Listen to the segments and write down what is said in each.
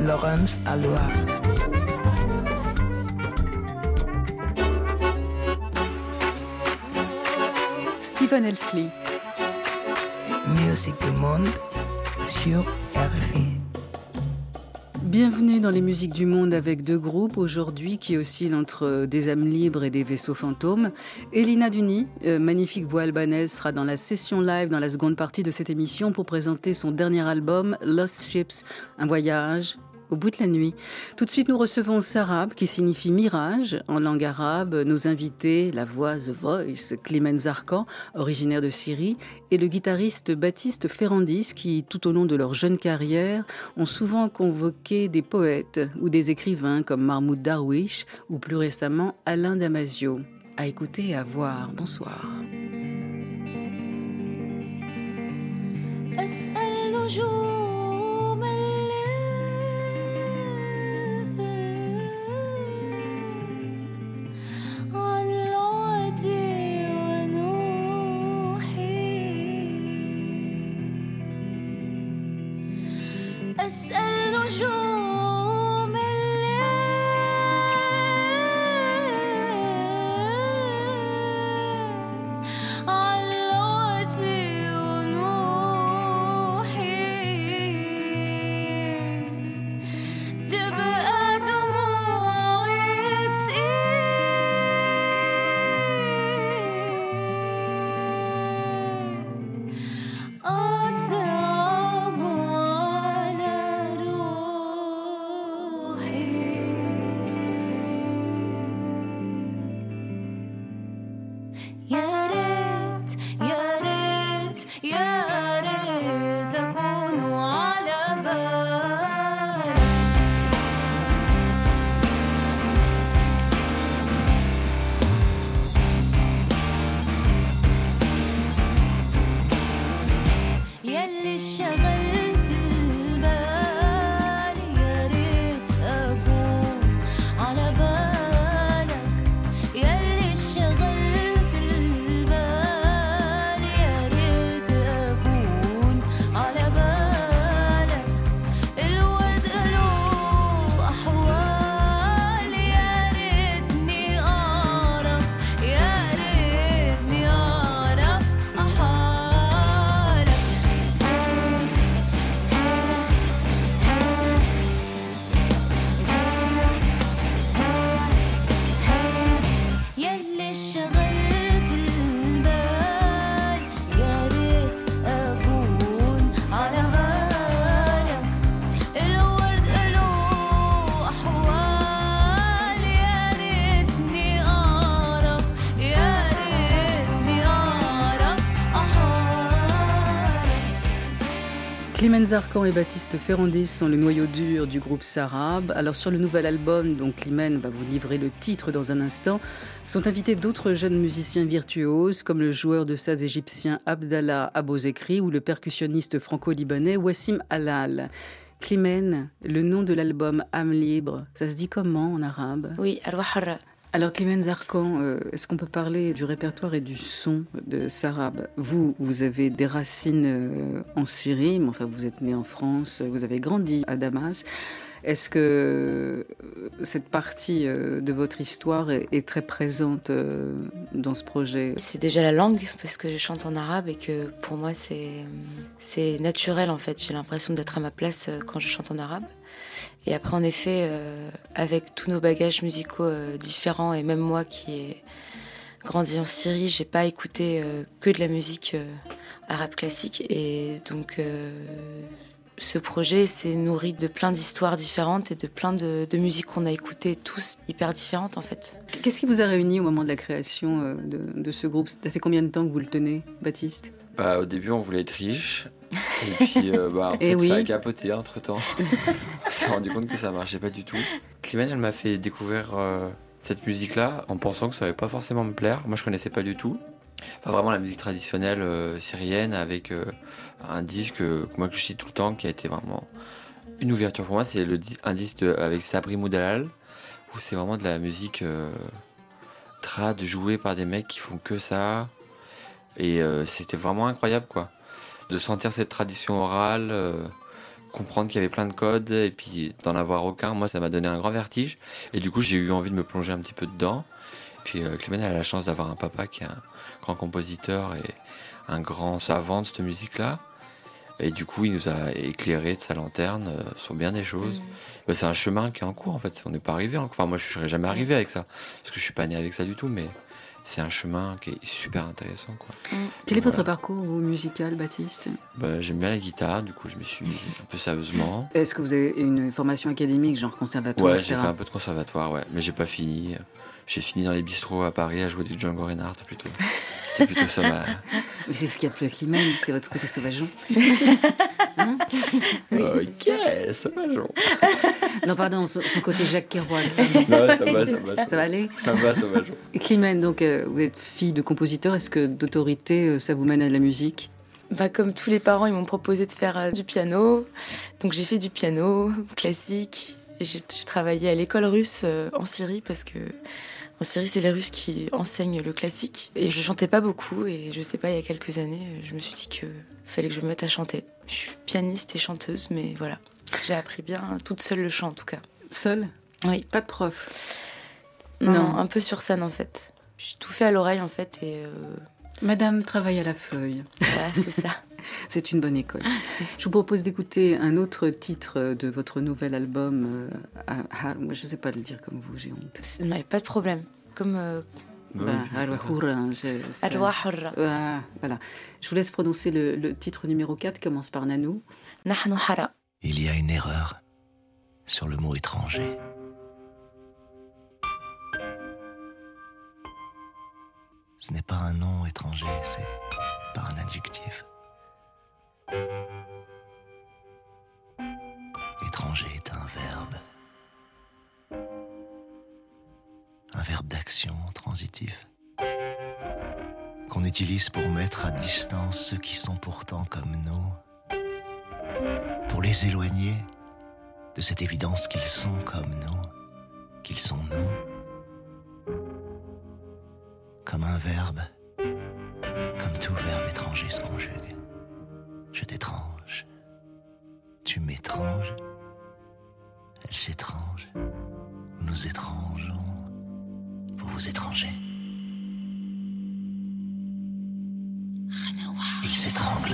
Laurence Aloha. Stephen Elsley. Musique du monde sur RFI. Bienvenue dans les musiques du monde avec deux groupes aujourd'hui qui oscillent entre des âmes libres et des vaisseaux fantômes. Elina Duni, magnifique voix albanaise, sera dans la session live dans la seconde partie de cette émission pour présenter son dernier album Lost Ships, un voyage au bout de la nuit. Tout de suite, nous recevons Sarab, qui signifie mirage en langue arabe. Nos invités, la voix The Voice, Climène Zarkan, originaire de Syrie, et le guitariste Baptiste Ferrandis, qui, tout au long de leur jeune carrière, ont souvent convoqué des poètes ou des écrivains comme Mahmoud Darwish ou plus récemment Alain Damasio. À écouter et à voir. Bonsoir. Climène Zarkan et Baptiste Ferrandis sont le noyau dur du groupe Sarab. Alors sur le nouvel album, dont Climène va vous livrer le titre dans un instant, sont invités d'autres jeunes musiciens virtuoses comme le joueur de saz égyptien Abdallah Abozekri ou le percussionniste franco-libanais Wassim Halal. Climène, le nom de l'album Âme libre, ça se dit comment en arabe ? Oui, Arwah Harra. Alors Climène Zarkan, est-ce qu'on peut parler du répertoire et du son de Sarab ? Vous avez des racines en Syrie, mais enfin vous êtes né en France, vous avez grandi à Damas. Est-ce que cette partie de votre histoire est très présente dans ce projet ? C'est déjà la langue, parce que je chante en arabe et que pour moi c'est naturel en fait. J'ai l'impression d'être à ma place quand je chante en arabe. Et après, en effet, avec tous nos bagages musicaux différents, et même moi qui ai grandi en Syrie, j'ai pas écouté que de la musique arabe classique. Et donc, ce projet s'est nourri de plein d'histoires différentes et de plein de musiques qu'on a écoutées, tous hyper différentes en fait. Qu'est-ce qui vous a réuni au moment de la création de ce groupe ? Ça fait combien de temps que vous le tenez, Baptiste ? Au début, on voulait être riche. Et puis, en fait, ça a capoté entre-temps. On s'est rendu compte que ça marchait pas du tout. Climène, elle m'a fait découvrir cette musique-là en pensant que ça allait pas forcément me plaire. Moi, je connaissais pas du tout. Enfin, vraiment la musique traditionnelle syrienne avec un disque que moi que je cite tout le temps qui a été vraiment une ouverture pour moi. C'est un disque avec Sabri Moudalal où c'est vraiment de la musique trad jouée par des mecs qui font que ça. Et c'était vraiment incroyable, quoi. De sentir cette tradition orale comprendre qu'il y avait plein de codes et puis d'en avoir aucun, moi ça m'a donné un grand vertige. Et du coup j'ai eu envie de me plonger un petit peu dedans. Puis Clément a la chance d'avoir un papa qui est un grand compositeur et un grand savant de cette musique-là. Et du coup il nous a éclairé de sa lanterne sur bien des choses. C'est un chemin qui est en cours en fait, on n'est pas arrivé. Enfin moi je serais jamais arrivé avec ça, parce que je suis pas né avec ça du tout, mais c'est un chemin qui est super intéressant, quoi. Quel est votre parcours musical, Baptiste ? J'aime bien la guitare, du coup je m'y suis mis un peu sérieusement. Est-ce que vous avez une formation académique, genre conservatoire ? Ouais, j'ai fait un peu de conservatoire, ouais, mais j'ai pas fini. J'ai fini dans les bistrots à Paris à jouer du Django Reinhardt plutôt. C'était plutôt ça ma... Mais c'est ce qu'il y a plus avec Limène, c'est votre côté sauvageon. Ok, sauvageon. Non, pardon, son côté Jacques Kerouac. Non, ça va. Ça va aller ? Ça va, sauvageon. Et Climène, donc, vous êtes fille de compositeur, est-ce que d'autorité, ça vous mène à de la musique ? Comme tous les parents, ils m'ont proposé de faire du piano. Donc j'ai fait du piano classique. Et j'ai travaillé à l'école russe en Syrie, parce que en Syrie, c'est les Russes qui enseignent le classique. Et je chantais pas beaucoup, et je sais pas, il y a quelques années, je me suis dit qu'il fallait que je me mette à chanter. Je suis pianiste et chanteuse, mais voilà. J'ai appris bien toute seule le chant, en tout cas. Seule ? Oui. Pas de prof ? Non, un peu sur scène, en fait. J'ai tout fait à l'oreille, en fait, et... Madame travaille à la feuille. Voilà, c'est ça. C'est une bonne école. Je vous propose d'écouter un autre titre de votre nouvel album. Moi, je ne sais pas le dire comme vous, j'ai honte. Non, pas de problème. Comme... Voilà. Je vous laisse prononcer le titre numéro 4, qui commence par Nanou. Nahnu hara. Il y a une erreur sur le mot étranger. Ce n'est pas un nom étranger, c'est par un adjectif. Étranger est un verbe d'action transitif, qu'on utilise pour mettre à distance ceux qui sont pourtant comme nous, pour les éloigner de cette évidence qu'ils sont comme nous, qu'ils sont nous. Comme un verbe, comme tout verbe étranger se conjugue. Je t'étrange, tu m'étranges, elle s'étrange, nous étrangeons, vous vous étrangez. Il s'étrangle.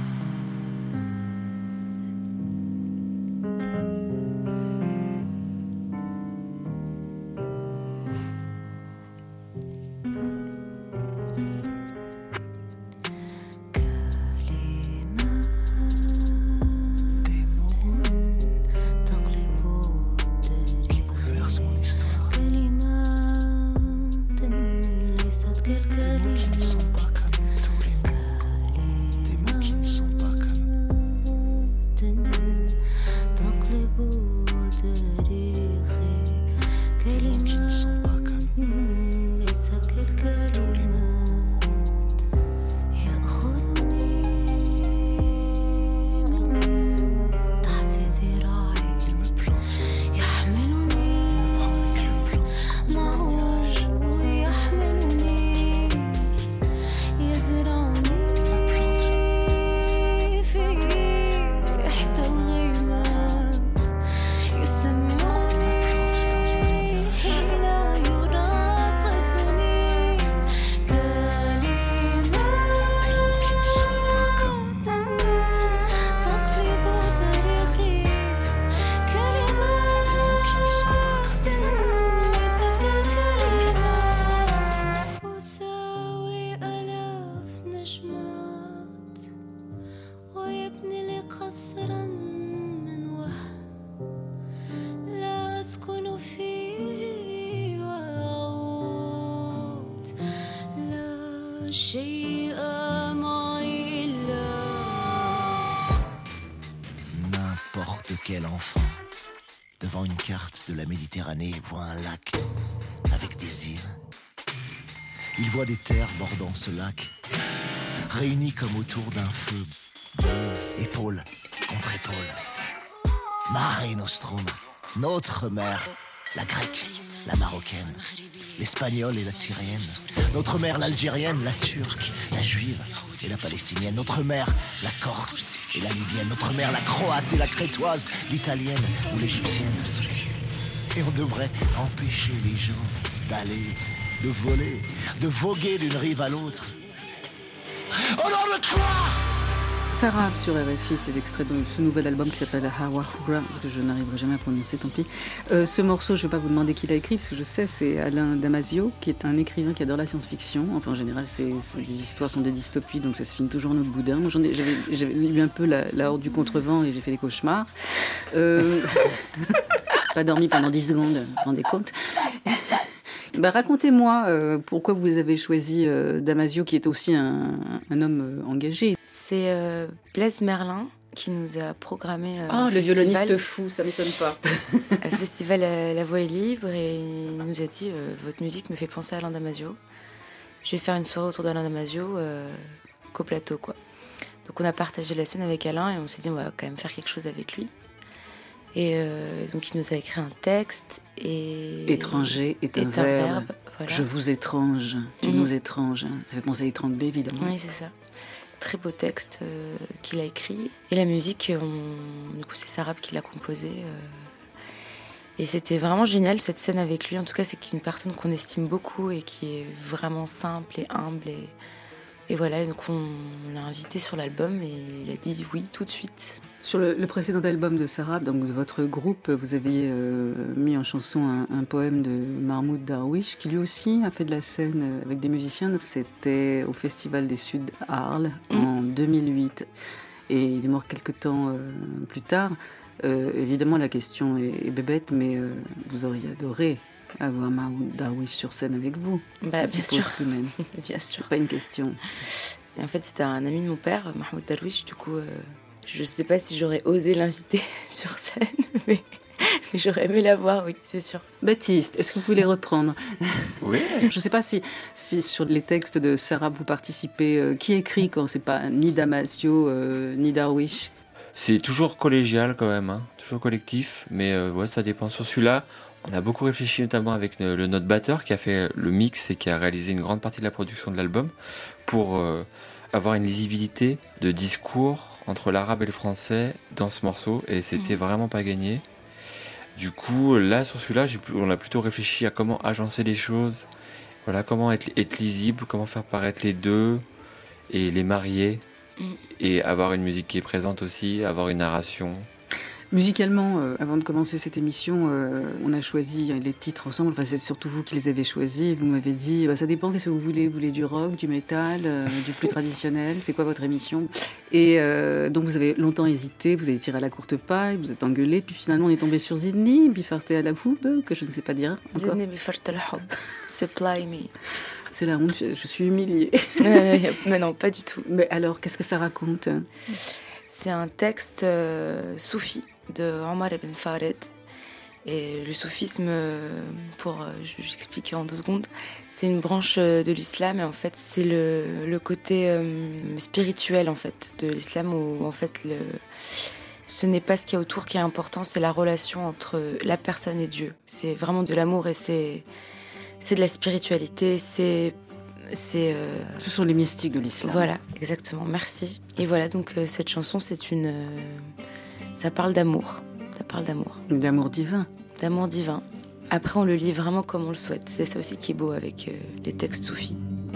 N'importe quel enfant, devant une carte de la Méditerranée, voit un lac avec des îles. Il voit des terres bordant ce lac, réunies comme autour d'un feu bleu, épaule contre épaule. Mare Nostrum, notre mère, la grecque, la marocaine, l'espagnole et la syrienne, notre mère l'algérienne, la turque, la juive et la palestinienne, notre mère la corse et la libyenne, notre mère la croate et la crétoise, l'italienne ou l'égyptienne. Et on devrait empêcher les gens d'aller, de voler, de voguer d'une rive à l'autre. Au nom de quoi ? Sarab sur RFI, c'est l'extrait de ce nouvel album qui s'appelle Hawa Hura, que je n'arriverai jamais à prononcer, tant pis. Ce morceau, je ne vais pas vous demander qui l'a écrit, parce que je sais, c'est Alain Damasio, qui est un écrivain qui adore la science-fiction. Enfin, en général, des histoires sont des dystopies, donc ça se finit toujours en autre boudin. Moi, j'avais lu un peu la Horde du Contrevent et j'ai fait des cauchemars. Pas dormi pendant 10 secondes, vous vous rendez compte ? Racontez-moi pourquoi vous avez choisi Damasio, qui est aussi un homme engagé. C'est Blaise Merlin qui nous a programmé le violoniste fou, ça m'étonne pas. Un festival La Voix est libre, et il nous a dit votre musique me fait penser à Alain Damasio. Je vais faire une soirée autour d'Alain Damasio qu'au plateau, quoi. Donc on a partagé la scène avec Alain et on s'est dit on va quand même faire quelque chose avec lui. Et donc il nous a écrit un texte et... Étranger est un verbe. Voilà. Je vous étrange, tu nous étranges. Ça fait penser à étrangler, évidemment. Oui, c'est ça. Très beau texte qu'il a écrit. Et la musique, du coup, c'est Sarab qui l'a composée. Et c'était vraiment génial, cette scène avec lui. En tout cas, c'est une personne qu'on estime beaucoup et qui est vraiment simple et humble. Et voilà, donc on l'a invité sur l'album et il a dit oui tout de suite. Sur le précédent album de Sarab, donc de votre groupe, vous aviez mis en chanson un poème de Mahmoud Darwish, qui lui aussi a fait de la scène avec des musiciens. C'était au Festival des Suds à Arles en 2008. Et il est mort quelques temps plus tard. Évidemment, la question est bébête, mais vous auriez adoré avoir Mahmoud Darwish sur scène avec vous. Bien sûr. Bien sûr. C'est pas une question. Et en fait, c'était un ami de mon père, Mahmoud Darwish, du coup... Je ne sais pas si j'aurais osé l'inviter sur scène, mais j'aurais aimé la voir, oui, c'est sûr. Baptiste, est-ce que vous voulez reprendre ? Oui. Je ne sais pas si sur les textes de Sarab vous participez. Qui écrit quand c'est pas ni Damasio ni Darwish ? C'est toujours collégial quand même, hein, toujours collectif, mais ça dépend. Sur celui-là, on a beaucoup réfléchi, notamment avec notre batteur qui a fait le mix et qui a réalisé une grande partie de la production de l'album pour avoir une lisibilité de discours entre l'arabe et le français dans ce morceau, et c'était vraiment pas gagné. Du coup, là, sur celui-là, on a plutôt réfléchi à comment agencer les choses, voilà, comment être lisible, comment faire paraître les deux, et les marier, et avoir une musique qui est présente aussi, avoir une narration. Musicalement, avant de commencer cette émission, on a choisi les titres ensemble. Enfin, c'est surtout vous qui les avez choisis. Vous m'avez dit, ça dépend, qu'est-ce que vous voulez ? Vous voulez du rock, du métal, du plus traditionnel ? C'est quoi votre émission ? Et donc vous avez longtemps hésité, vous avez tiré à la courte paille, vous êtes engueulé, puis finalement on est tombé sur Zidni, Bifarte à la Houb, que je ne sais pas dire encore. Zidni Bifarte à la Houb, Supply Me. C'est la honte, je suis humiliée. Mais non, pas du tout. Mais alors, qu'est-ce que ça raconte ? C'est un texte soufi de Omar ibn Farid. Et le soufisme, j'explique en 2 secondes, c'est une branche de l'islam, et en fait c'est le côté spirituel en fait de l'islam, où en fait ce n'est pas ce qu'il y a autour qui est important, c'est la relation entre la personne et Dieu. C'est vraiment de l'amour et c'est de la spiritualité, Ce sont les mystiques de l'islam. Voilà, exactement, merci. Et voilà, donc cette chanson, ça parle d'amour. Ça parle d'amour. D'amour divin. D'amour divin. Après, on le lit vraiment comme on le souhaite. C'est ça aussi qui est beau avec les textes soufis.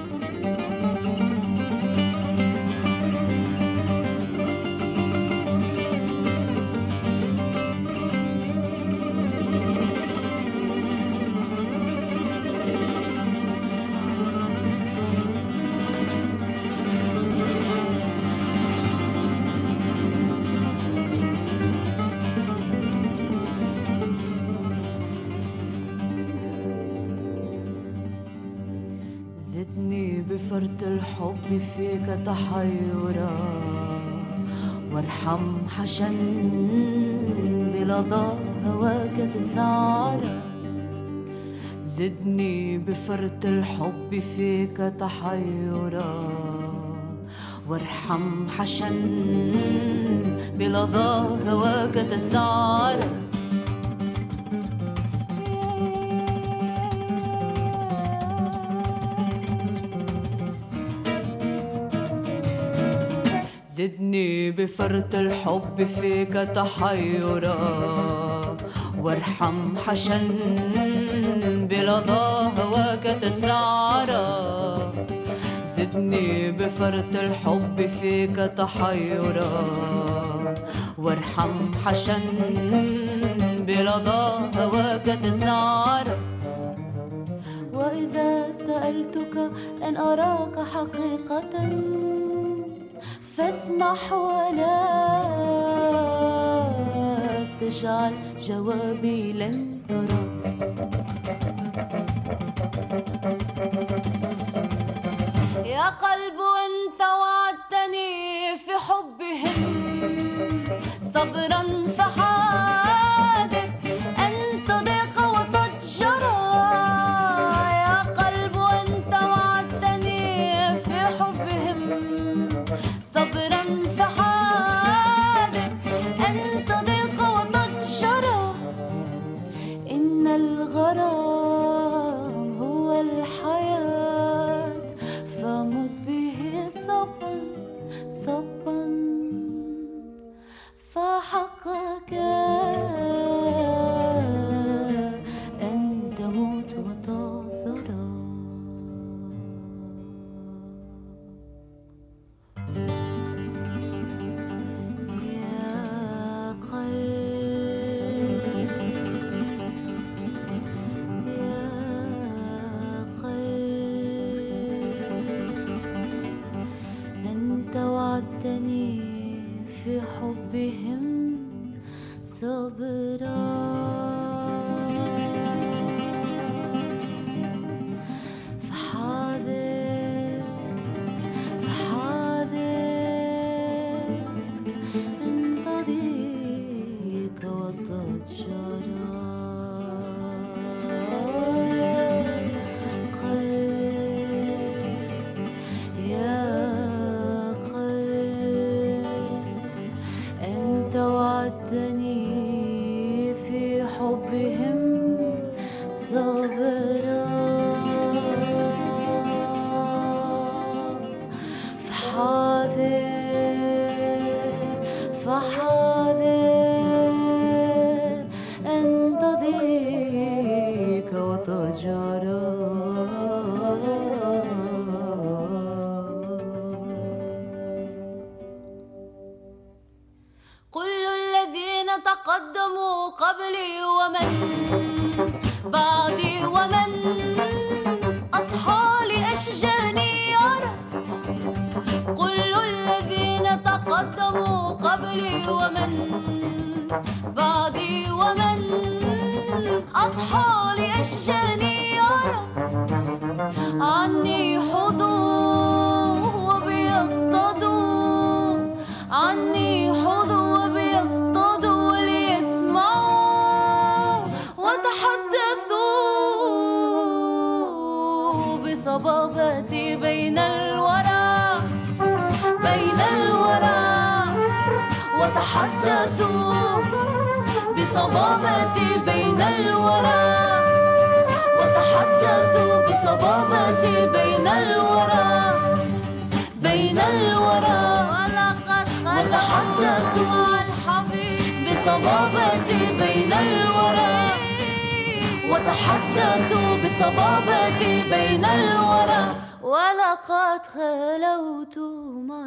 بفرط الحب فيك تحيرا وارحم حشا بلظى هواك تسعرا زدني بفرط الحب فيك تحيرا وارحم حشا بلظى هواك تسعرا يا زدني بفرط الحب فيك تحيرا وارحم حشا بلظى هواك تسعرا زدني بفرط الحب فيك تحيرا وارحم حشا بلظى هواك تسعرا وإذا سألتك أن أراك حقيقة فاسمح ولا تجعل جوابي لن ترى يا قلب أنت وعدتني في حبهم صبرا فحادث أن تضيق وتتجرى يا قلب أنت وعدتني في حبهم صبرا فحادث أن تضيق وتتجرى إن الغرام هو الحياة فمت به صبا صبا فحقك أن تموت وتعثرا يا قلب يا قلب أنت وعدتني في حبهم صبرا فحاذر فحاذر أن تضيق وتتجرى يا قلب أنت وعدتني في حبهم صبرا فحاذر فحاذر أن تضيق وتجرى كل الذين تقدموا قبلي ومن بعدي ومن أضحى لأشجاني يرى كل الذين تقدموا قبلي ومن بعدي ومن أضحى لأشجاني يرى عني حضور وبيقتضوا عني حضور وبيقتضوا ليسمعوا وتحدثوا بصبابتي بين الورى بين الورى وتحدثوا بصبابتي بين الورى وتحدثوا بصبابتي بين الورى بين الورى وتحدثوا بصبابتي بين الورى وتحدثوا بصبابتي بين الورى ولقد خلوت مع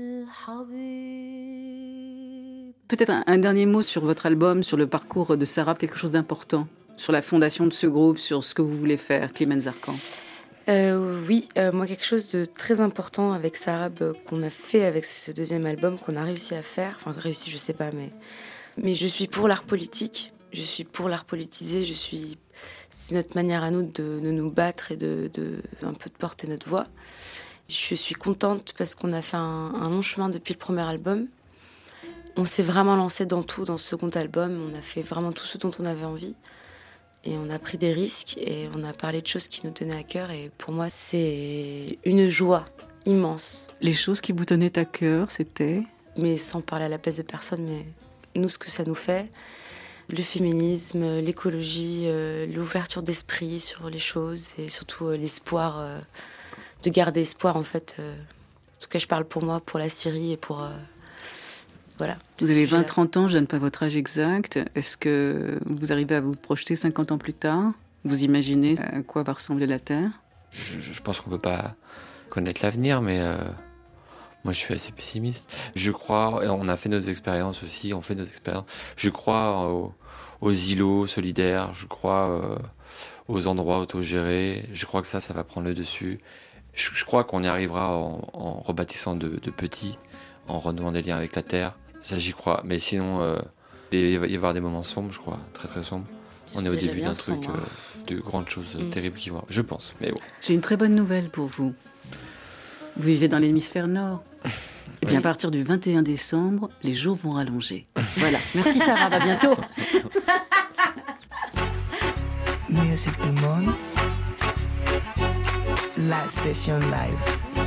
الحبيب. Peut-être un dernier mot sur votre album, sur le parcours de Sarab, quelque chose d'important, sur la fondation de ce groupe, sur ce que vous voulez faire, Climène Zarkan. Oui, moi quelque chose de très important avec Sarab qu'on a fait avec ce deuxième album, qu'on a réussi à faire, enfin réussi je sais pas, mais je suis pour l'art politique, je suis pour l'art politisé, c'est notre manière à nous de nous battre et de un peu de porter notre voix. Je suis contente parce qu'on a fait un long chemin depuis le premier album. On s'est vraiment lancé dans tout dans ce second album, on a fait vraiment tout ce dont on avait envie. Et on a pris des risques et on a parlé de choses qui nous tenaient à cœur. Et pour moi, c'est une joie immense. Les choses qui vous tenaient à cœur, c'était ? Mais sans parler à la place de personne, mais nous, ce que ça nous fait. Le féminisme, l'écologie, l'ouverture d'esprit sur les choses et surtout l'espoir, de garder espoir en fait, tout cas, je parle pour moi, pour la Syrie et pour... voilà. Vous avez 20-30 ans, je ne donne pas votre âge exact. Est-ce que vous arrivez à vous projeter 50 ans plus tard? Vous imaginez à quoi va ressembler la Terre? Je pense qu'on ne peut pas connaître l'avenir, mais moi je suis assez pessimiste. Je crois, et on a fait nos expériences aussi, on fait nos expériences. Je crois aux îlots solidaires, je crois aux endroits autogérés. Je crois que ça va prendre le dessus. Je crois qu'on y arrivera en rebâtissant de petits, en renouant des liens avec la Terre. Ça, j'y crois. Mais sinon, il va y avoir des moments sombres, je crois, très très sombres. On est au début d'un truc, de grandes choses terribles qui vont, je pense. Mais bon. J'ai une très bonne nouvelle pour vous. Vous vivez dans l'hémisphère nord. Eh bien, à partir du 21 décembre, les jours vont rallonger. Voilà. Merci Sarah, à bientôt. Musique du monde, la session live.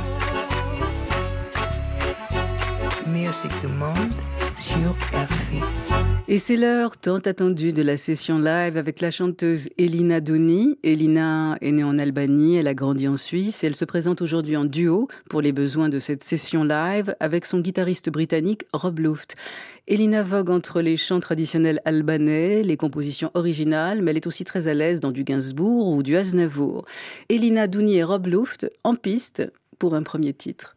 Musique du monde sur RFI. Et c'est l'heure tant attendue de la session live avec la chanteuse Elina Douni. Elina est née en Albanie, elle a grandi en Suisse et elle se présente aujourd'hui en duo pour les besoins de cette session live avec son guitariste britannique Rob Luft. Elina vogue entre les chants traditionnels albanais, les compositions originales, mais elle est aussi très à l'aise dans du Gainsbourg ou du Aznavour. Elina Douni et Rob Luft en piste pour un premier titre.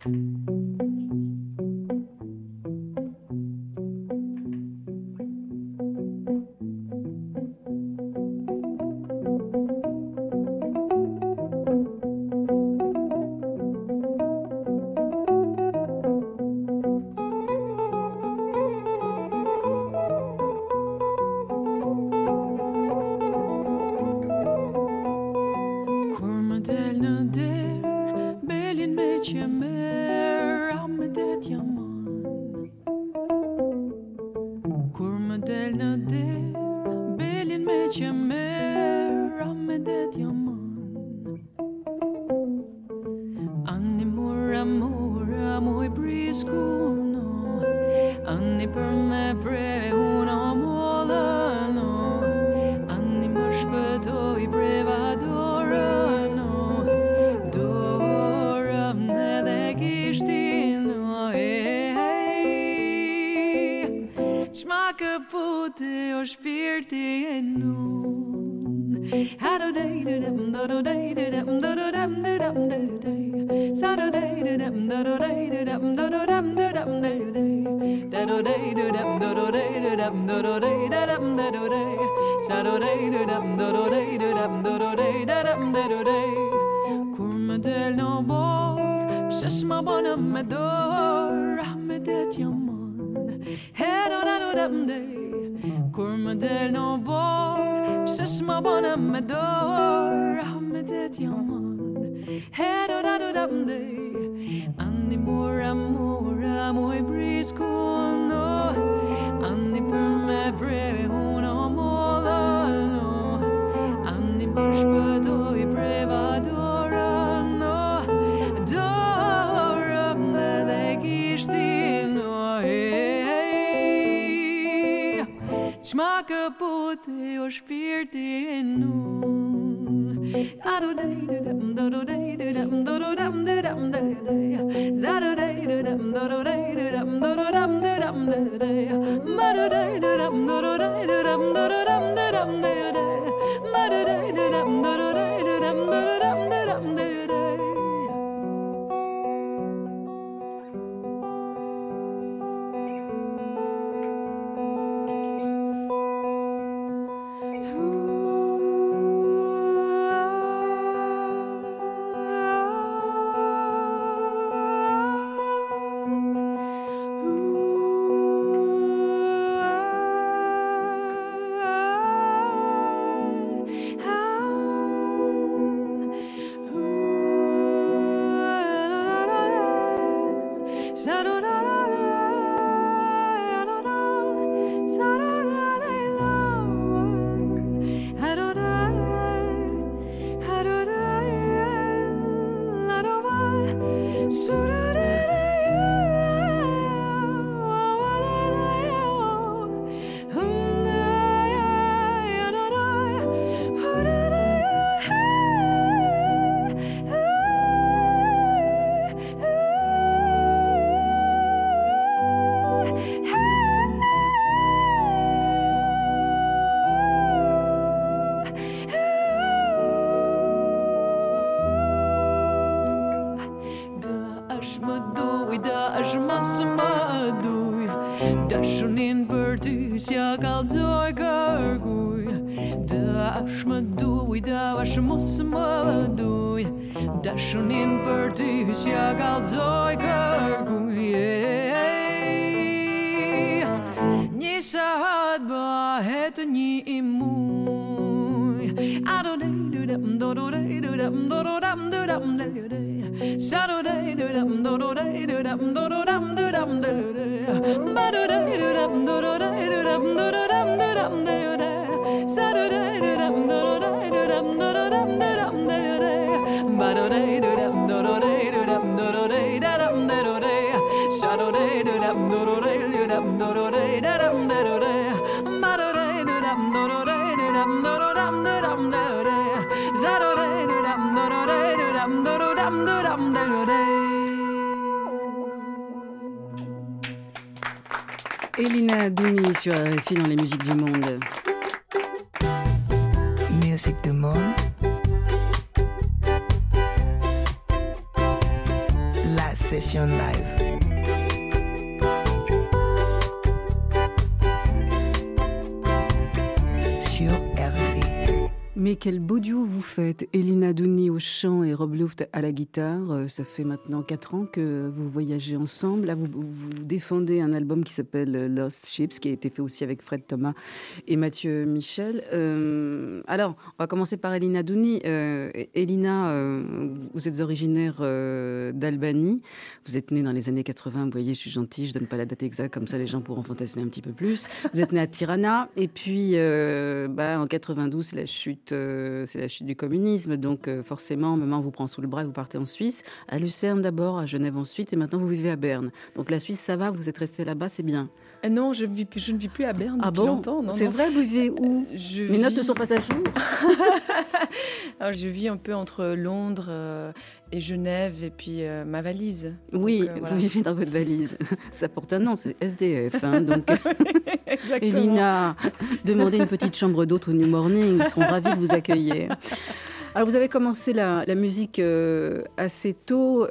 in Bertus, jag alltså gargui. Dash med doi, dash måste med doi. Dash in Bertus, jag alltså gargui. Ni sahad ba het ni imui. Ado de do dam do do de do dam do do dam do dam de de. Sado de do dam do do de do dam do do dam do dam de de. Ba do de do dam do do de do dam do do dam do dam de de. Sado de do dam do do de do dam do do dam do dam de de. Ba do de do dam do do de do dam do do de da dam de de. Sado de do dam do do de do dam do do de da dam de de. Ba do de do dam do do de do dam do do dam do dam de de. Sado de do dam do do de do dam do do dam do dam de de. Elina Douni sur RFI dans les musiques du monde. Musique du monde. La session live. Sur RFI. Mais quel beau duo vous faites, Elina Douni au chant et Rob Luft à la guitare. Ça fait maintenant 4 ans que vous voyagez ensemble. Là, vous défendez un album qui s'appelle Lost Ships, qui a été fait aussi avec Fred Thomas et Mathieu Michel. Alors, on va commencer par Elina Douni. Elina, vous êtes originaire d'Albanie. Vous êtes née dans les années 80. Vous voyez, je suis gentille, je donne pas la date exacte, comme ça les gens pourront fantasmer un petit peu plus. Vous êtes née à Tirana. Et puis, en 92, c'est la chute du communisme, donc forcément, maman vous prend sous le bras et vous partez en Suisse, à Lucerne d'abord, à Genève ensuite, et maintenant vous vivez à Berne. Donc la Suisse, ça va, vous êtes resté là-bas, c'est bien. Non, je ne vis plus à Berne depuis longtemps. C'est vrai, vous vivez où? Mes notes ne sont pas à jour. Alors, je vis un peu entre Londres et Genève, et puis ma valise. Oui, donc, vous voilà. vivez dans votre valise. Ça porte un nom, c'est SDF. Donc, Elina, demandez une petite chambre d'hôte au New Morning, ils seront ravis de vous accueillir. Alors, vous avez commencé la musique assez tôt.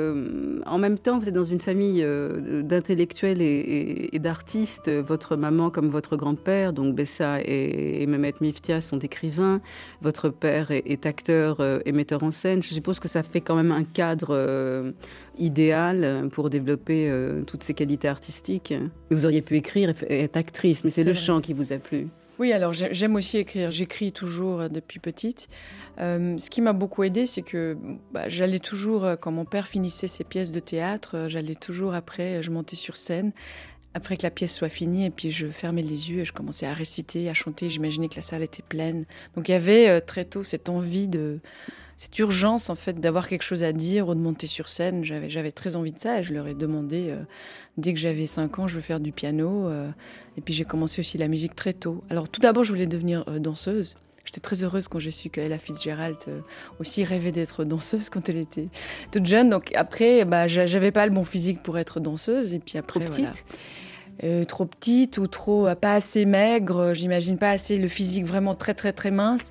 En même temps, vous êtes dans une famille d'intellectuels et d'artistes. Votre maman, comme votre grand-père, donc Bessa et Mehmet Miftia, sont écrivains. Votre père est acteur et metteur en scène. Je suppose que ça fait quand même un cadre idéal pour développer toutes ces qualités artistiques. Vous auriez pu écrire et être actrice, mais c'est le chant qui vous a plu. Oui, alors j'aime aussi écrire. J'écris toujours depuis petite. Ce qui m'a beaucoup aidée, c'est que j'allais toujours, quand mon père finissait ses pièces de théâtre, j'allais toujours après, je montais sur scène, après que la pièce soit finie, et puis je fermais les yeux et je commençais à réciter, à chanter. J'imaginais que la salle était pleine. Donc il y avait très tôt cette envie cette urgence en fait d'avoir quelque chose à dire ou de monter sur scène. J'avais très envie de ça et je leur ai demandé dès que j'avais 5 ans, je veux faire du piano. Et puis j'ai commencé aussi la musique très tôt. Alors tout d'abord, je voulais devenir danseuse. J'étais très heureuse quand j'ai su qu'Ella Fitzgerald aussi rêvait d'être danseuse quand elle était toute jeune. Donc après, j'avais pas le bon physique pour être danseuse. Et puis après, trop petite. Trop petite ou pas assez maigre. J'imagine pas assez le physique vraiment très très très mince.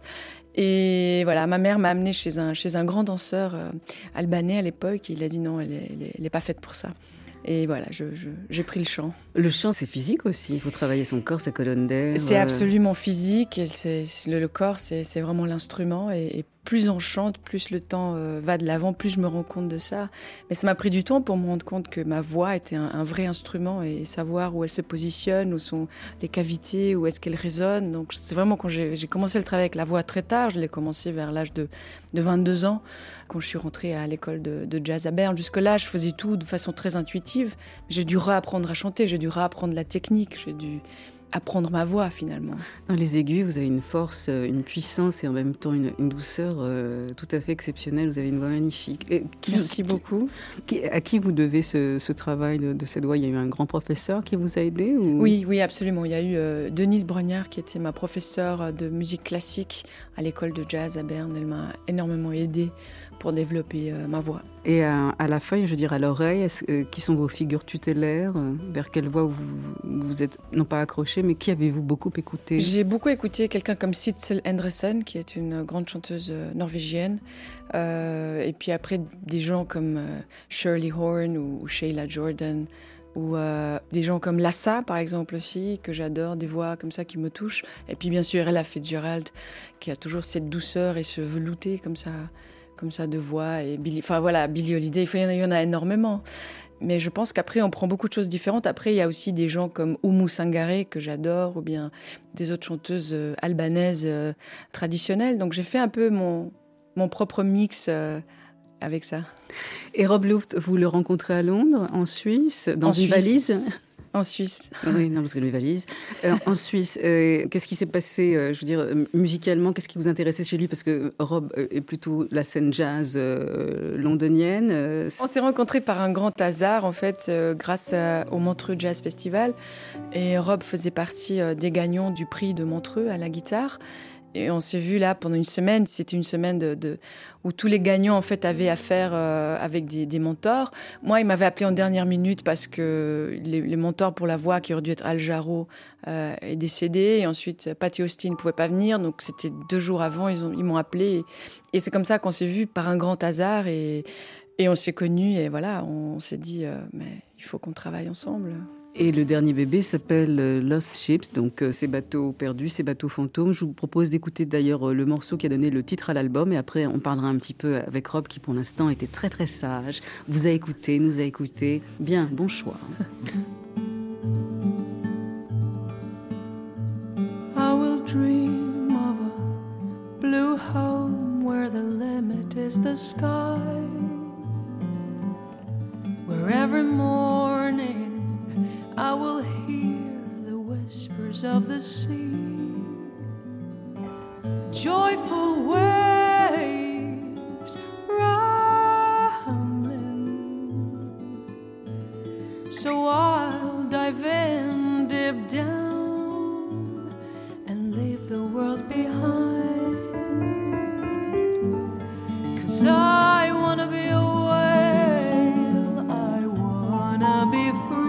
Et voilà, ma mère m'a amenée chez un grand danseur albanais à l'époque. Et il a dit non, elle est pas faite pour ça. Et voilà, j'ai pris le chant. Le chant, c'est physique aussi. Il faut travailler son corps, sa colonne d'air. C'est absolument physique. Et le corps, c'est vraiment l'instrument. Et plus on chante, plus le temps va de l'avant, plus je me rends compte de ça. Mais ça m'a pris du temps pour me rendre compte que ma voix était un vrai instrument et savoir où elle se positionne, où sont les cavités, où est-ce qu'elle résonne. Donc c'est vraiment quand j'ai commencé le travail avec la voix très tard. Je l'ai commencé vers l'âge de 22 ans, quand je suis rentrée à l'école de jazz à Berne. Jusque-là, je faisais tout de façon très intuitive. J'ai dû réapprendre à chanter, j'ai dû réapprendre la technique, j'ai dû apprendre ma voix finalement. Dans les aigus, vous avez une force, une puissance et en même temps une douceur tout à fait exceptionnelle. Vous avez une voix magnifique. Merci beaucoup. À qui vous devez ce travail de cette voix? Il y a eu un grand professeur qui vous a aidé ou... Oui, absolument. Il y a eu Denise Brognard qui était ma professeure de musique classique à l'école de jazz à Berne. Elle m'a énormément aidée pour développer ma voix. Et à la feuille, je veux dire à l'oreille, qui sont vos figures tutélaires? Vers quelle voix vous êtes, non pas accroché, mais qui avez-vous beaucoup écouté? J'ai beaucoup écouté quelqu'un comme Sissel Endresen, qui est une grande chanteuse norvégienne. Et puis après, des gens comme Shirley Horn ou Sheila Jordan. ou des gens comme Lassa, par exemple, aussi, que j'adore, des voix comme ça qui me touchent. Et puis, bien sûr, Ella Fitzgerald, qui a toujours cette douceur et ce velouté comme ça de voix. Et Billie Holiday, il y en a énormément. Mais je pense qu'après, on prend beaucoup de choses différentes. Après, il y a aussi des gens comme Oumou Sangaré, que j'adore, ou bien des autres chanteuses albanaises traditionnelles. Donc, j'ai fait un peu mon propre mix avec ça. Et Rob Luft, vous le rencontrez à Londres, en Suisse, dans une valise ? En Suisse. Oui, non, parce que les valises. En Suisse, qu'est-ce qui s'est passé, je veux dire, musicalement, qu'est-ce qui vous intéressait chez lui? Parce que Rob est plutôt la scène jazz londonienne. On s'est rencontrés par un grand hasard, en fait, grâce au Montreux Jazz Festival. Et Rob faisait partie des gagnants du prix de Montreux à la guitare. Et on s'est vus là pendant une semaine. C'était une semaine où tous les gagnants en fait avaient affaire avec des mentors. Moi, il m'avait appelé en dernière minute parce que les mentors pour la voix, qui aurait dû être Al Jarreau, est décédé. Et ensuite, Patty Austin ne pouvait pas venir. Donc, c'était 2 jours avant, ils m'ont appelé. Et c'est comme ça qu'on s'est vus par un grand hasard. Et on s'est connus. Et voilà, on s'est dit, mais il faut qu'on travaille ensemble. Et le dernier bébé s'appelle Lost Ships, donc ces bateaux perdus, ces bateaux fantômes. Je vous propose d'écouter d'ailleurs le morceau qui a donné le titre à l'album, et après on parlera un petit peu avec Rob qui pour l'instant était très très sage. Vous a écouté, nous a écouté. Bien, bon choix. I will dream of a blue home where the limit is the sky, where every morning I will hear the whispers of the sea, joyful waves rumbling. So I'll dive in deep down and leave the world behind, 'cause I wanna be a whale, I wanna be free,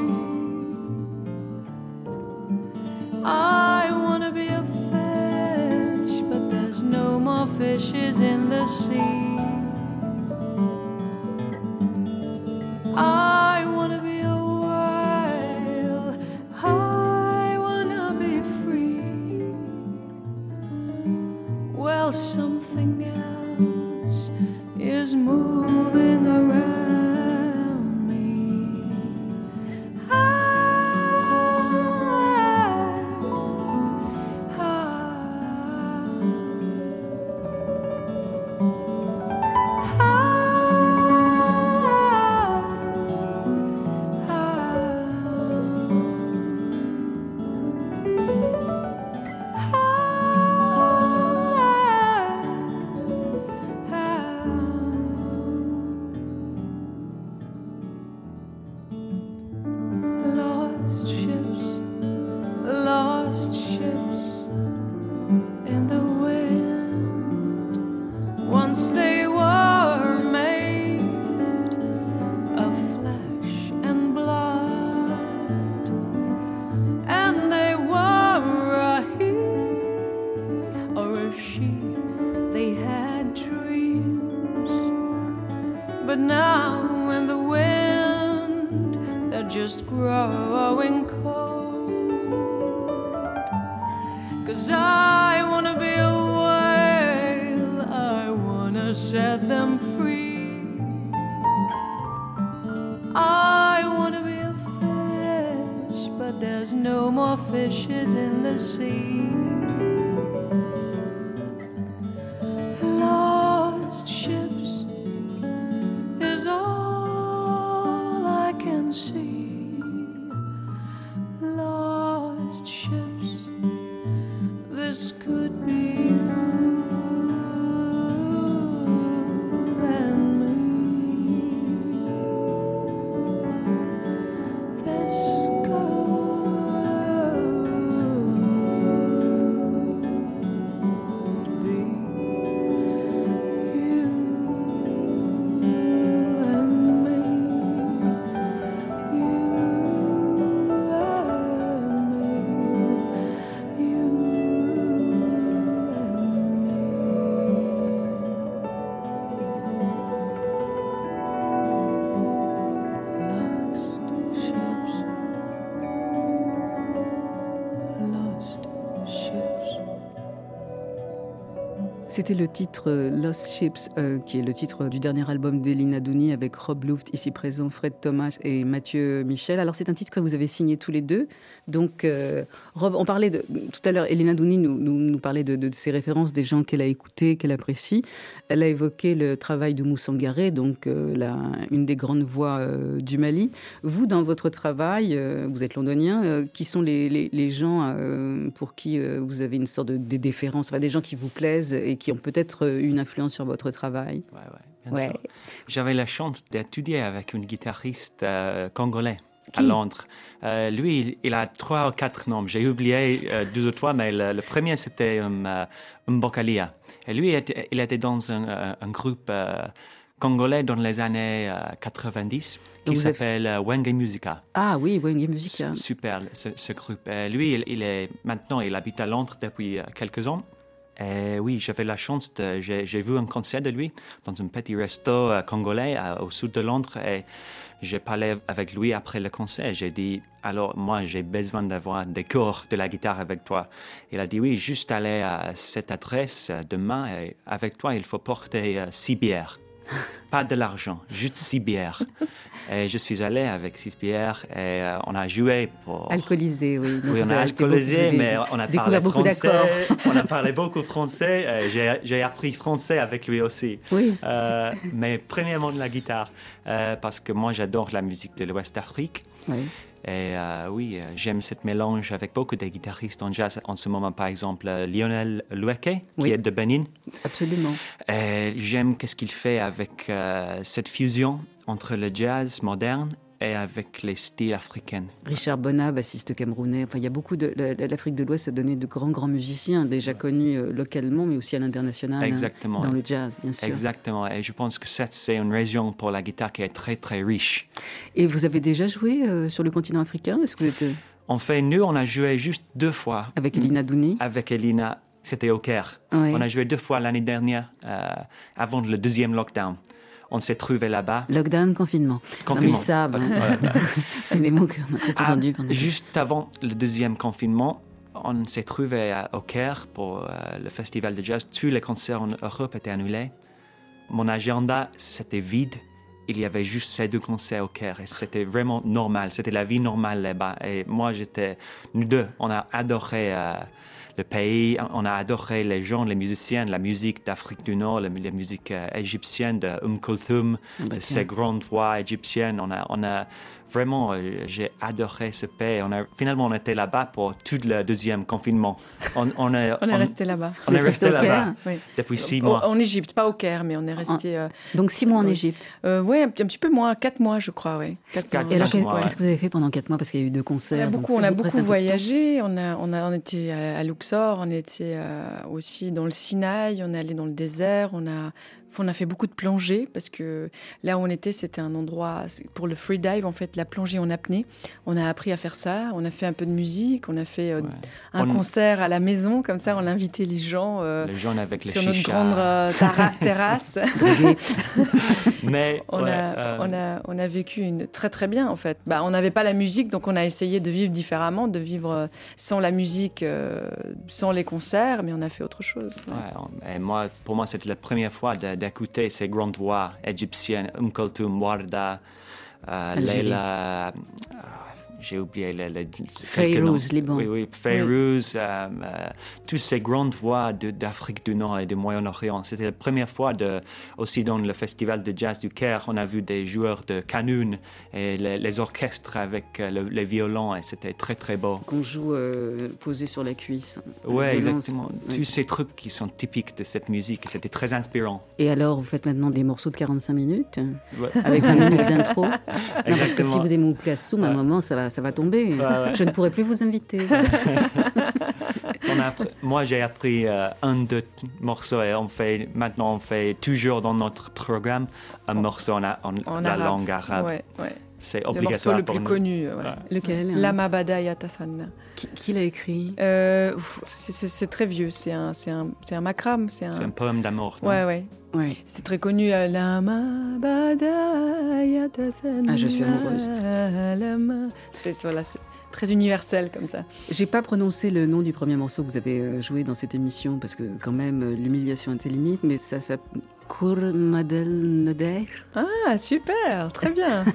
I wanna be a fish, but there's no more fishes in the sea. I wanna be a whale, I wanna be free. Well, something else is moving around. But now in the wind they're just growing cold. 'Cause I wanna be a whale, I wanna set them free. I wanna be a fish, but there's no more fishes in the sea. Lost ships is all I can see. Lost ships, this could be you and me. This could be you. lost ships. C'était le titre Lost Ships, qui est le titre du dernier album d'Elina Douni avec Rob Luft, ici présent, Fred Thomas et Mathieu Michel. Alors c'est un titre que vous avez signé tous les deux. Donc Rob, on parlait tout à l'heure, Elina Douni nous parlait de ses références, des gens qu'elle a écoutés, qu'elle apprécie. Elle a évoqué le travail d'Oumou Sangaré, donc une des grandes voix du Mali. Vous, dans votre travail, vous êtes londonien, qui sont les gens pour qui vous avez une sorte de déférence, enfin, des gens qui vous plaisent et qui ont peut-être une influence sur votre travail? Oui, bien sûr. J'avais la chance d'étudier avec une guitariste congolais à Londres. Lui, il a 3 ou 4 noms. J'ai oublié 2 ou 3, mais le premier, c'était Mbokalia. Et lui, il était dans un groupe congolais dans les années 90 qui s'appelle Wenge Musica. Ah oui, Wenge Musica. Super, ce groupe. Lui, il habite à Londres depuis quelques ans. Et oui, j'avais la chance j'ai vu un concert de lui dans un petit resto congolais au sud de Londres et j'ai parlé avec lui après le concert. J'ai dit, alors moi j'ai besoin d'avoir des cours de la guitare avec toi. Il a dit oui, juste aller à cette adresse demain et avec toi il faut porter 6 bières. Pas de l'argent, juste 6 bières. Et je suis allé avec 6 bières et on a joué pour... Alcoolisé, oui. Donc oui, on a alcoolisé, mais on a parlé français. On a parlé beaucoup français. J'ai appris français avec lui aussi. Oui. Mais premièrement de la guitare, parce que moi j'adore la musique de l'Ouest Afrique. Oui. Et oui, j'aime ce mélange avec beaucoup de guitaristes en jazz. En ce moment, par exemple, Lionel Loueke, qui est de Benin. Absolument. Et j'aime ce qu'il fait avec cette fusion entre le jazz moderne et avec les styles africains. Richard Bonnat, bassiste camerounais. Enfin, il y a beaucoup l'Afrique de l'Ouest a donné de grands musiciens, déjà connus localement, mais aussi à l'international. Exactement. Dans le jazz, bien sûr. Exactement. Et je pense que c'est une région pour la guitare qui est très, très riche. Et vous avez déjà joué sur le continent africain? Est-ce que vous êtes... En fait, nous, on a joué juste 2 fois. Avec Elina Douni? Avec Elina. C'était au Caire. Oui. On a joué 2 fois l'année dernière, avant le 2e lockdown. On s'est trouvé là-bas. Lockdown, confinement. Confinement. Non, mais ça, c'est des mots qu'on a trop entendus. Juste avant le 2e confinement, on s'est trouvé au Caire pour le festival de jazz. Tous les concerts en Europe étaient annulés. Mon agenda, c'était vide. Il y avait juste ces 2 concerts au Caire. Et c'était vraiment normal. C'était la vie normale là-bas. Et moi, nous deux, on a adoré le pays, on a adoré les gens, les musiciens, la musique d'Afrique du Nord, la musique égyptienne de Kulthum, ces grandes voix égyptiennes. On a vraiment, j'ai adoré ce pays. Finalement, on était là-bas pour tout le 2e confinement. On est resté là-bas. On est resté là-bas depuis 6 mois. En Égypte, pas au Caire, mais on est resté... Donc 6 mois en Égypte. Oui, un petit peu moins, 4 mois, je crois. Oui. 4 et alors, qu'est-ce que vous avez fait pendant 4 mois? Parce qu'il y a eu 2 concerts. On a beaucoup voyagé. On était à Luxor, on était aussi dans le Sinaï, on est allé dans le désert, on a fait beaucoup de plongée parce que là où on était, c'était un endroit pour le freedive, en fait, la plongée en apnée. On a appris à faire ça, on a fait un peu de musique, on a fait un concert à la maison, comme ça, on a invité les gens avec sur les notre grande terrasse. Mais on a vécu très très bien, en fait. On n'avait pas la musique, donc on a essayé de vivre différemment, de vivre sans la musique, sans les concerts, mais on a fait autre chose. Ouais. Et pour moi, c'était la première fois d'écouter ces grandes voix égyptiennes, Kulthum, Warda, Leila, j'ai oublié Fayrouz, Liban. Oui, Fayrouz, toutes ces grandes voix d'Afrique du Nord et du Moyen-Orient. C'était la première fois aussi dans le festival de jazz du Caire, on a vu des joueurs de qanun et les orchestres avec les violons et c'était très très beau. Qu'on joue posé sur la cuisse. Oui, exactement. Tous ces trucs qui sont typiques de cette musique, c'était très inspirant. Et alors, vous faites maintenant des morceaux de 45 minutes avec 20 minutes d'intro. Parce que si vous aimez Mouklassoum, à un moment, ça va tomber. Je ne pourrai plus vous inviter. Moi, j'ai appris 1-2 morceaux et maintenant on fait toujours dans notre programme un morceau en la langue arabe. C'est obligatoire. Le morceau le plus connu. Lequel? Lama Bada Yatasan. Qui l'a écrit? C'est très vieux. C'est un makram. C'est un poème d'amour. Ouais. C'est très connu. Lama Bada Yatasan. Ah, je suis amoureuse. très universel comme ça. J'ai pas prononcé le nom du premier morceau que vous avez joué dans cette émission parce que quand même l'humiliation a ses limites, mais ça s'appelle Kur Madel Neder. Ah, super, très bien.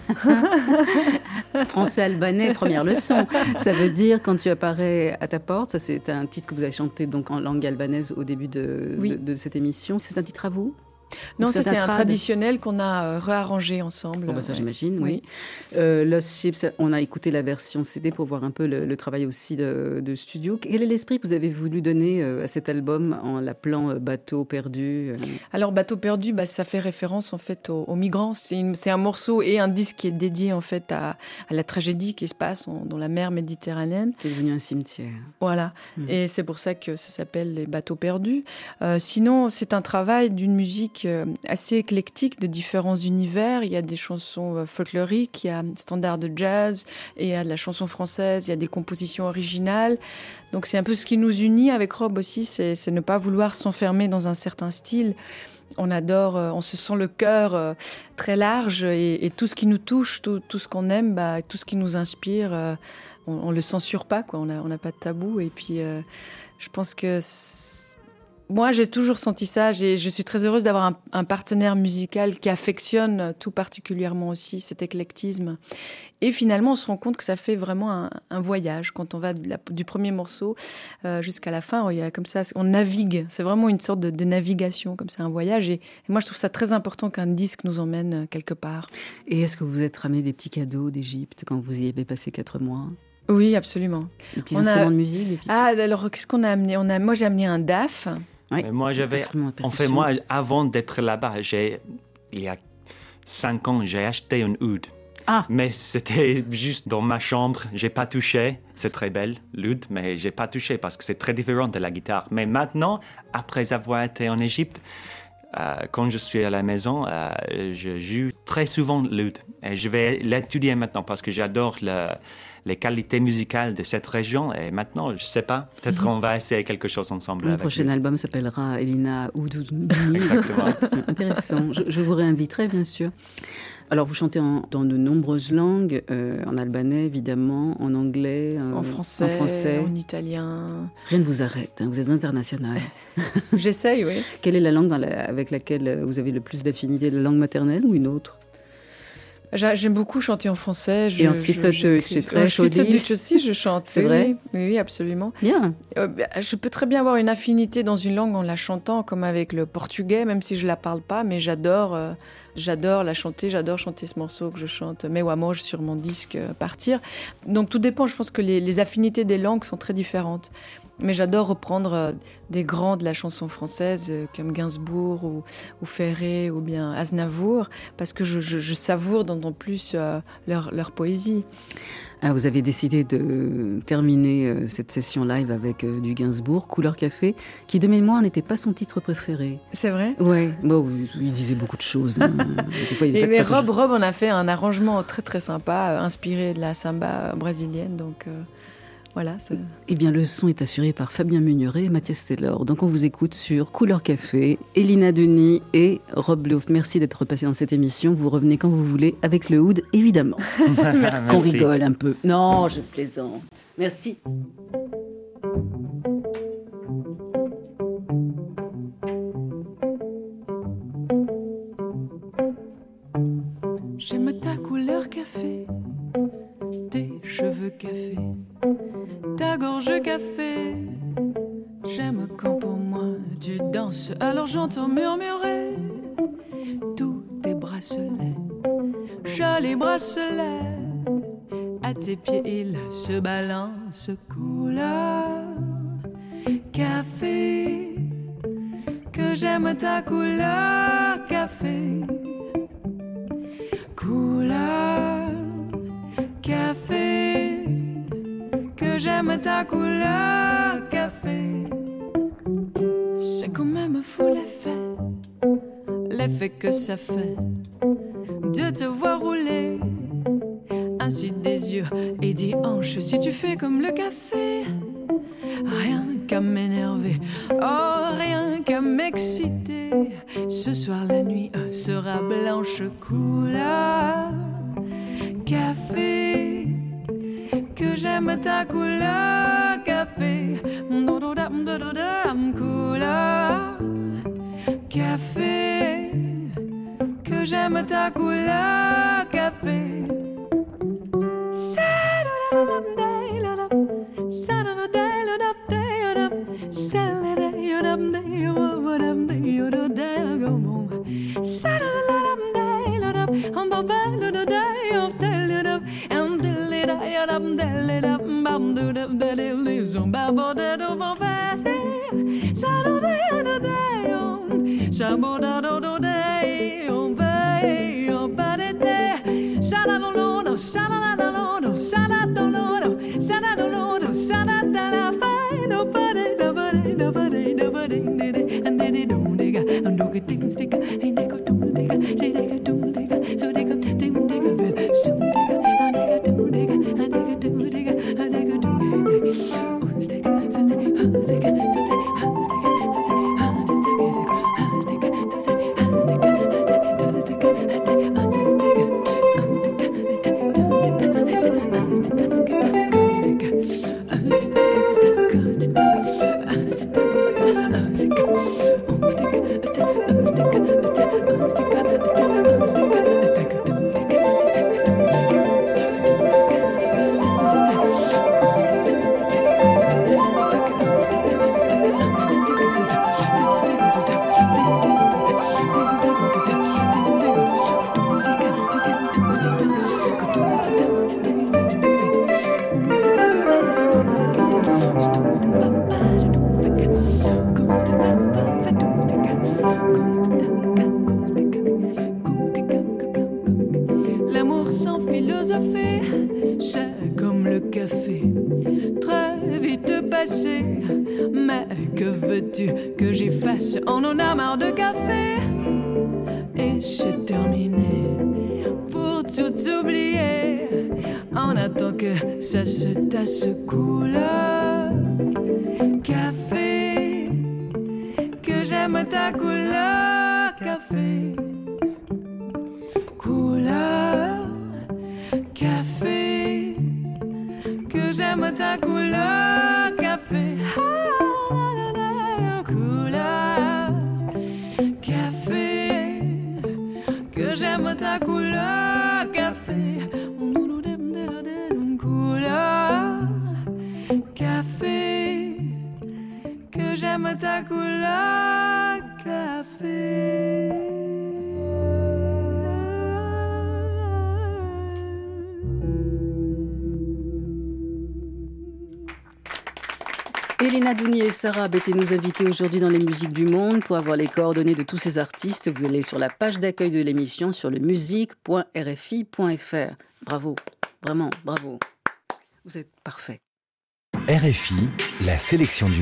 Français-albanais, première leçon. Ça veut dire quand tu apparais à ta porte. Ça, c'est un titre que vous avez chanté donc en langue albanaise au début de cette émission. C'est un titre à vous ? Non, ça c'est un traditionnel qu'on a réarrangé ensemble. Bon, ça j'imagine, oui. Lost Ships, on a écouté la version CD pour voir un peu le travail aussi de studio. Quel est l'esprit que vous avez voulu donner à cet album en l'appelant Bateau perdu Alors Bateau perdu, ça fait référence en fait aux migrants. C'est un morceau et un disque qui est dédié en fait à la tragédie qui se passe dans la mer Méditerranéenne. Qui est devenu un cimetière. Voilà, et c'est pour ça que ça s'appelle les Bateaux perdus. Sinon, c'est un travail d'une musique assez éclectique de différents univers. Il y a des chansons folkloriques, il y a standards de jazz, et il y a de la chanson française, il y a des compositions originales. Donc c'est un peu ce qui nous unit avec Rob aussi, c'est ne pas vouloir s'enfermer dans un certain style. On adore, on se sent le cœur très large et tout ce qui nous touche, tout ce qu'on aime, tout ce qui nous inspire, on le censure pas, quoi. On n'a pas de tabou. Et puis je pense que moi, j'ai toujours senti ça. Je suis très heureuse d'avoir un partenaire musical qui affectionne tout particulièrement aussi cet éclectisme. Et finalement, on se rend compte que ça fait vraiment un voyage. Quand on va du premier morceau jusqu'à la fin, il y a comme ça, on navigue. C'est vraiment une sorte de navigation, comme ça, un voyage. Et moi, je trouve ça très important qu'un disque nous emmène quelque part. Et est-ce que vous êtes ramené des petits cadeaux d'Égypte quand vous y avez passé 4 mois ? Oui, absolument. Des petits instruments de musique alors, qu'est-ce qu'on a amené ? Moi, j'ai amené un DAF. Oui. Moi, moi, avant d'être là-bas, il y a 5 ans, j'ai acheté un oud. Ah. Mais c'était juste dans ma chambre. J'ai pas touché. C'est très belle, l'oud, mais j'ai pas touché parce que c'est très différent de la guitare. Mais maintenant, après avoir été en Égypte, quand je suis à la maison, je joue très souvent l'oud. Et je vais l'étudier maintenant parce que j'adore les qualités musicales de cette région. Et maintenant, je sais pas, peut-être on va essayer quelque chose ensemble. Le prochain album s'appellera Elina Oudoudou. Exactement. Intéressant. Je vous réinviterai, bien sûr. Alors, vous chantez dans de nombreuses langues, en albanais, évidemment, en anglais, en français, en italien. Rien ne vous arrête, vous êtes international. J'essaye, oui. Quelle est la langue avec laquelle vous avez le plus d'affinité, la langue maternelle ou une autre ? J'aime beaucoup chanter en français. Et en Schweizerdeutsch, c'est très chaud. En Schweizerdeutsch aussi, je chante. C'est vrai ? Oui, absolument. Bien. Je peux très bien avoir une affinité dans une langue en la chantant, comme avec le portugais, même si je ne la parle pas, mais j'adore la chanter, j'adore chanter ce morceau que je chante, Meu Amor, sur mon disque Partir. Donc tout dépend, je pense que les affinités des langues sont très différentes. Mais j'adore reprendre des grands de la chanson française comme Gainsbourg ou Ferré ou bien Aznavour parce que je savoure d'autant plus leur poésie. Alors vous avez décidé de terminer cette session live avec du Gainsbourg, Couleur Café, qui de mémoire n'était pas son titre préféré. C'est vrai ? Ouais, bon, il disait beaucoup de choses. Hein. Des fois, mais Rob, on a fait un arrangement très très sympa, inspiré de la samba brésilienne, donc... Voilà, eh bien, le son est assuré par Fabien Mugneret et Mathias Taylor. Donc, on vous écoute sur Couleur Café, Elina Denis et Rob Luft. Merci d'être passé dans cette émission. Vous revenez quand vous voulez avec le oud, évidemment. Merci. Qu'on rigole un peu. Non, je plaisante. Merci. J'aime ta couleur café, tes cheveux café, ta gorge café. J'aime quand pour moi tu danses, alors j'entends murmurer tous tes bracelets, jolis bracelets. À tes pieds ils se balancent, couleur café. Que j'aime ta couleur café, couleur café. Que j'aime ta couleur café. C'est quand même fou l'effet que ça fait de te voir rouler ainsi des yeux et des hanches. Si tu fais comme le café, rien qu'à m'énerver, oh rien qu'à m'exciter. Ce soir la nuit sera blanche, couleur café. Que j'aime ta couleur café. Couleur café. Que j'aime ta couleur café. L'amour sans philosophie, c'est comme le café, très vite passé. Mais que veux-tu que j'y fasse? On en a marre de café. Et c'est terminé, pour tout oublier. On attend que ça se tasse. Couleur café, que j'aime ta couleur café. Couleur café, que j'aime ta couleur café. Couleur café, que j'aime ta couleur café. Couleur café, que j'aime ta couleur café. Elina Douni et Sarah Ab étaient nos invités aujourd'hui dans les musiques du monde. Pour avoir les coordonnées de tous ces artistes, vous allez sur la page d'accueil de l'émission sur le musique.rfi.fr. Bravo, vraiment bravo. Vous êtes parfait. RFI, la sélection du